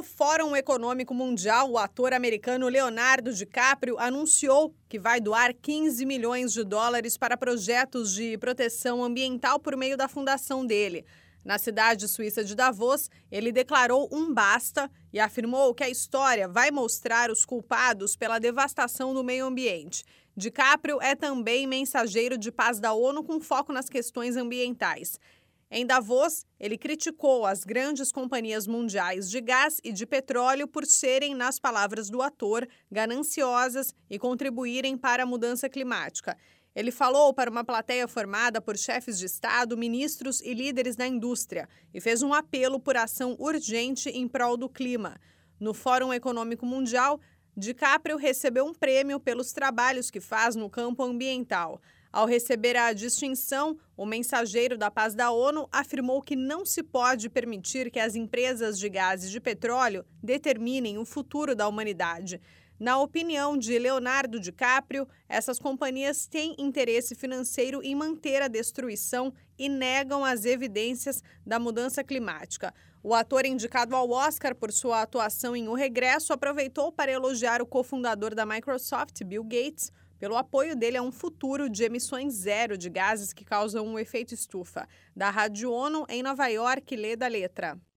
No Fórum Econômico Mundial, o ator americano Leonardo DiCaprio anunciou que vai doar 15 milhões de dólares para projetos de proteção ambiental por meio da fundação dele. Na cidade suíça de Davos, ele declarou um basta e afirmou que a história vai mostrar os culpados pela devastação do meio ambiente. DiCaprio é também mensageiro de paz da ONU com foco nas questões ambientais. Em Davos, ele criticou as grandes companhias mundiais de gás e de petróleo por serem, nas palavras do ator, gananciosas e contribuírem para a mudança climática. Ele falou para uma plateia formada por chefes de Estado, ministros e líderes da indústria e fez um apelo por ação urgente em prol do clima. No Fórum Econômico Mundial, DiCaprio recebeu um prêmio pelos trabalhos que faz no campo ambiental. Ao receber a distinção, o mensageiro da paz da ONU afirmou que não se pode permitir que as empresas de gás e de petróleo determinem o futuro da humanidade. Na opinião de Leonardo DiCaprio, essas companhias têm interesse financeiro em manter a destruição e negam as evidências da mudança climática. O ator indicado ao Oscar por sua atuação em O Regresso aproveitou para elogiar o cofundador da Microsoft, Bill Gates, pelo apoio dele a um futuro de emissões zero de gases que causam um efeito estufa. Da Rádio ONU, em Nova York, lê da letra.